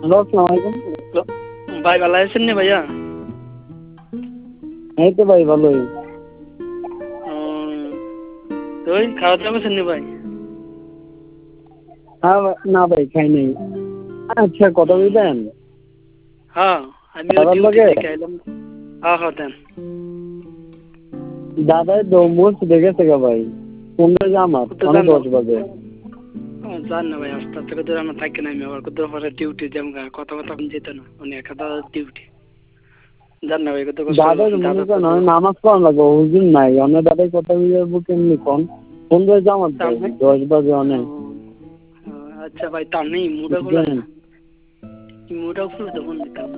Hello, আসসালামু আলাইকুম। তো ভাই ভালো আছেন নি ভাইয়া? এই তো ভাই ভালোই। তো খাওয়া দাওয়া করছেন নি ভাই? না ভাই খাই নাই। আচ্ছা কথা বলবেন? হ্যাঁ, আমিও দাদার ডিউটি লগে থেকে আইলাম। হ্যাঁ হ্যাঁ দেন। দাদাই মসজিদ দেখেছে গা ভাই, 15 জামাত তো মানে জান 10 বাজে। জান না ভাই, আস্তে আস্তে করে আমরা থাকি না, আমি আবার কোথাও পরে ডিউটি যেমন কথা কথা যেত না, মানে একটা ডিউটি জান না ভাই, কত কষ্ট দাদাই মনে দাদা তো করেন আমি নামাজ পড়ান লাগবো, হুজুর নাই অনেক দাদাই কথা বলবো কেমনি কম 15 জামাত ভাই, 10 বাজে অনেক। আচ্ছা ভাই, তার নেই মুডা খোলেন না, মুডা খুলে তখন দিতাম।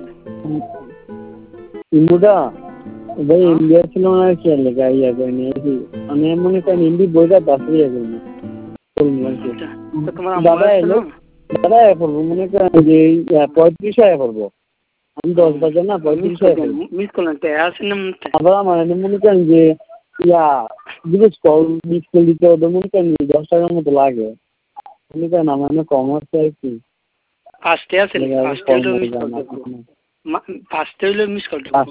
ইমুডা ভাই ইন্ডিয়া ছিল না কি লেখা ইয়া করে নিয়েছি, আমি মনে করেন হিন্দি বইটা দাসি যাবে না। তো তোমার আম্মা দাদা আছে এলো, না? দাদা এ করবো মনে করেন যে 35 আয়া করবো, আমি 10 বাজে না 35 আয়া করবো। মিস করলেন তো আছে না? আবার আমার মনে করেন যে ইয়া বিশেষ কল মিস কল দিতে হবে মনে করেন 10 টাকার মতো লাগে, মনে করেন আমার কম হচ্ছে আর কি। ফার্স্টে আছেন, ফার্স্টে হইলো মিস কল দেবো, ফার্স্টে হইলো মিস কল দেবো।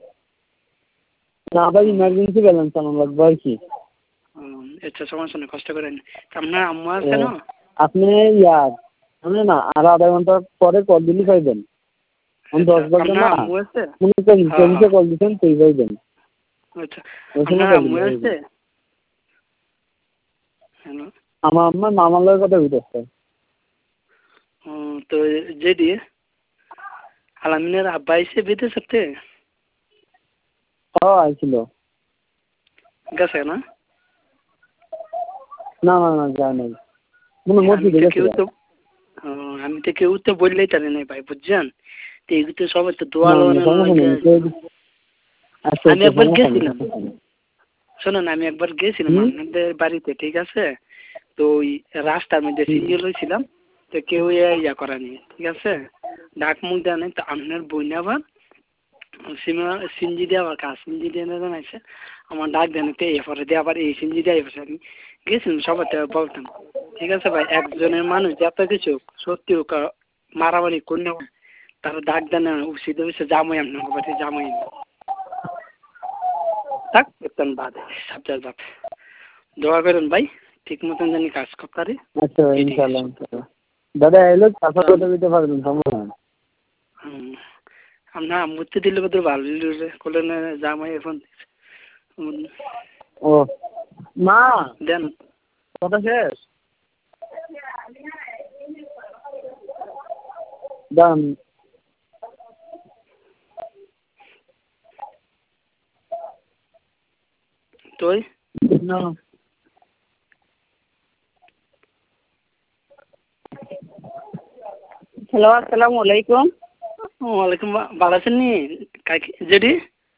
না ভাই ইমার্জেন্সি ব্যালেন্স আনা লাগবে আর কি। আচ্ছা সমস্যা নেই, কষ্ট করেন। আপনার আম্মা আছে না? আপনি ইয়া মানে না আর আধা ঘন্টা পরে কল দিলে পাইবেন, আমি 10 বাজে না মনে করেন 20 কল দিচ্ছেন তুই পাইবেন। আচ্ছা আপনার আম্মু আছে? হ্যালো, আমার আম্মা মামার লগে কথা বলতেছে। তো যেদি আলামিনের আব্বা এসে বিদেশ থেকে আইছিল। গেছে না? না না না যায় নাই, মনে মসজিদে গেছে। আমি তো কেউ তো বললেই তাহলে নেই ভাই, বুঝছেন? তো এগুলো তো সবাই তো দোয়া আমি একবার গেছিলাম, শোনো না, আমি একবার গেছিলাম আপনাদের বাড়িতে, ঠিক আছে? তো ওই রাস্তার মধ্যে সিঙ্গেল হয়েছিলাম, তো কেউ ইয়া করেনি, ঠিক আছে? ডাক মুখ দেওয়া নেই, তো আপনার বই আবার সিনজি দিয়ে আবার কাজ সিনজি দিয়ে জানাইছে আমার ডাক দেন, তো এরপরে দিয়ে আবার এই সিনজি দিয়ে এসে আমি গেছিলাম, সবার বলতাম, ঠিক আছে ভাই? একজনের মানুষ যত কিছু সত্যি হোক মারামারি করলে তারা ডাক দেন উচিত হয়েছে জামাই, আপনার বাড়ি জামাই থাক বেতন বাদে সাবজার বাদ। দোয়া করেন ভাই, ঠিক মতন জানি কাজ করতে পারি। আচ্ছা ইনশাআল্লাহ ইনশাআল্লাহ। দাদা এলো কথা কথা দিতে পারবেন সমস্যা না। আপনার আম্মুতে দিলে কত ভালো করলেন জামাই এখন। ও মা দেন কথা শেষ দাম। তুই না হ্যালো, আসসালামু আলাইকুম। ওয়ালাইকুম, ভালো আছেন নি কাকি জেডি?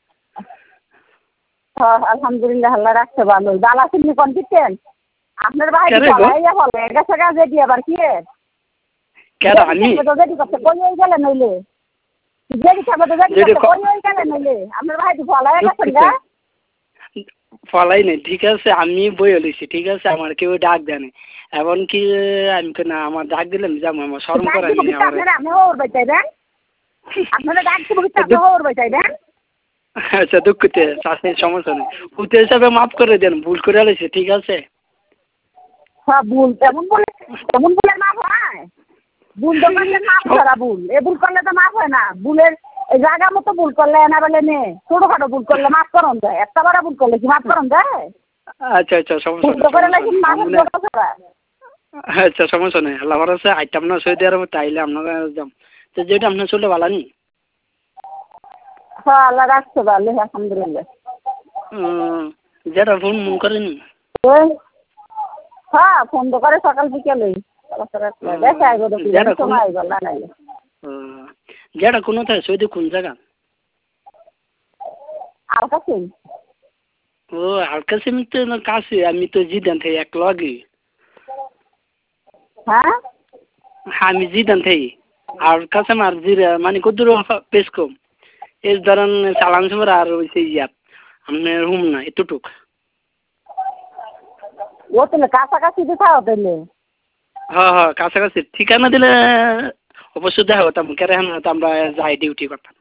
হ্যাঁ আলহামদুলিল্লাহ, আল্লাহ রাখছে ভালো। বালা চিনি কোন দিচ্ছেন আপনার ভাই ফলাইয়া ফলে গেছে গাছে দিয়ে আবার কি আমি যদি করছে কই হয়ে গেলে নইলে যদি খাবে তো যদি করছে কই হয়ে গেলে নইলে আপনার ভাই ফলাইয়া গেছেন গা ফলাই নেই, ঠিক আছে? আমি বই হলিছি, ঠিক আছে? আমার কেউ ডাক দেয় না, এমন কি আমি না আমার ডাক দিলাম যাবো, আমার শরম করে আপনি ওর বাচ্চাই দেন, আপনারা ডাক দিব কিন্তু আপনি ওর বাচ্চাই দেন। আচ্ছা দুঃখিত চাষের সমস্যা নেই, পুতে হিসাবে মাফ করে দেন, ভুল করে আলেছে, ঠিক আছে? হ্যাঁ ভুল তেমন বলে মাফ হয়? ভুল তো করলে মাফ করা ভুল, এ ভুল করলে তো মাফ হয় না। ভুলের জায়গা মতো ভুল করলে না বলে নে, ছোটখাটো ভুল করলে মাফ করন যায়, একটা বড় ভুল করলে কি মাফ করন যায়? আচ্ছা আচ্ছা সমস্যা আচ্ছা সমস্যা নেই, আল্লাহ আছে আইটাম না সৌদি আরবে তাইলে আপনারা যাম, তো যেটা আপনার চললে ভালো নি? হ্যাঁ আল্লাহ রাখছে ভালো আলহামদুলিল্লাহ। যেটা ফোন মন করেনি? হ্যাঁ ফোন তো করে সকাল বিকেলে, যেটা কোনো থাকে সৌদি কোন জায়গা? আর কাছে ও আর কাছে আমি তো কাছে, আমি তো জিদান থাকি এক লগে। হ্যাঁ আমি জিদান থাকি আর কাছে আমার জিরা মানে কত পেস কম এই ধরেন চালান সময় আর হয়েছে ইয়াত আপনার হুম না এতটুক। ও তাহলে কাছাকাছি কোথাও তাহলে? হ্যাঁ হ্যাঁ কাছাকাছি, ঠিকানা দিলে অবশ্যই দেখা করতাম কেন তো আমরা যাই ডিউটি করতাম।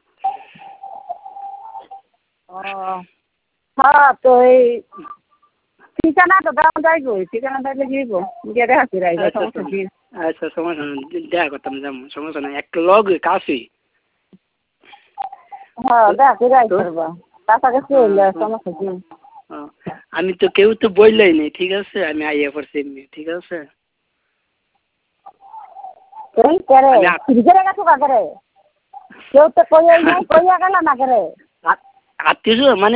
ও হ্যাঁ তো এই ঠিকানা তো দেওয়া যায় গো, ঠিকানা দিলে গিয়েব গিয়ে দেখা করে আইবা, আচ্ছা সমস্যা কি? আচ্ছা সমস্যা নেই, দেখা করতাম যেমন সমস্যা নাই, একটা লগ কাছেই। হ্যাঁ দেখা করে আইতে পারবা, কাছাকাছি হইলে সমস্যা কি? আমি তো কেউ তো বললেই নেই, ঠিক আছে, আমি আইয়া পড়ছি এমনি, ঠিক আছে। এই করে ফিরে গেছো কাকে? কেউ তো কইয়াই নাই, কইয়া গেল না করে আত্মীয় মানে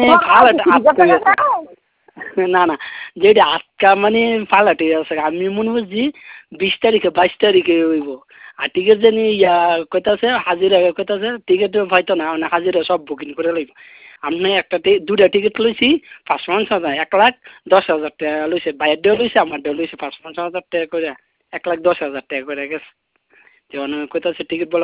না না যেটা আটকা মানে ফালাটি আছে, আমি মনে করছি 20 তারিখে 22 তারিখে হইব। আর টিকিট জানি ইয়া কইতাছে হাজিরা কইতাছে টিকিট হয়তো না, মানে হাজিরা সব বুকিং করে লইব। আমি একটা দুটা টিকিট লইছি 5,50,000, 1,10,000 টাকা লইছে, বাইরের ডেও লইছে আমার ডেও লইছে 5,50,000 টাকা করে, 1,10,000 টাকা করে গেছে। কইতাছে টিকিট বলে